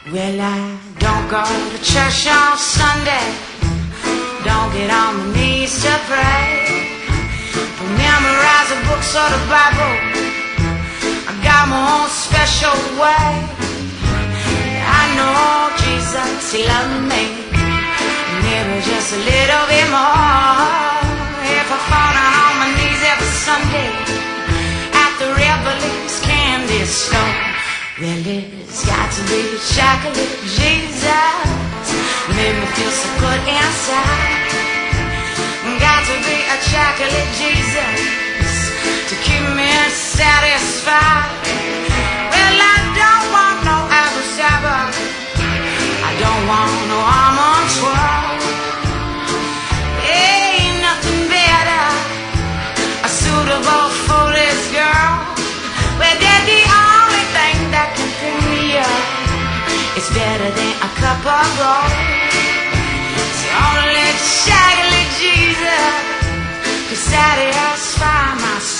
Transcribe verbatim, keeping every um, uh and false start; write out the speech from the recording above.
Well, I don't go to church on Sunday, don't get on my knees to pray, don't memorize the books or the Bible. I got my own special way. I know Jesus, He loved me, maybe just a little bit more. If I fall down on my knees every Sunday at the Revelings candy store, well, it's got to be chocolate Jesus, made me feel so good inside. Got to be a chocolate Jesus to keep me satisfied. Well, I don't want no apple cider, I don't want no almond twirl. Ain't nothing better suitable for this girl. Well, they're the only thing that can fill me up. It's better than a cup of gold. It's only chocolate Jesus could satisfy my soul.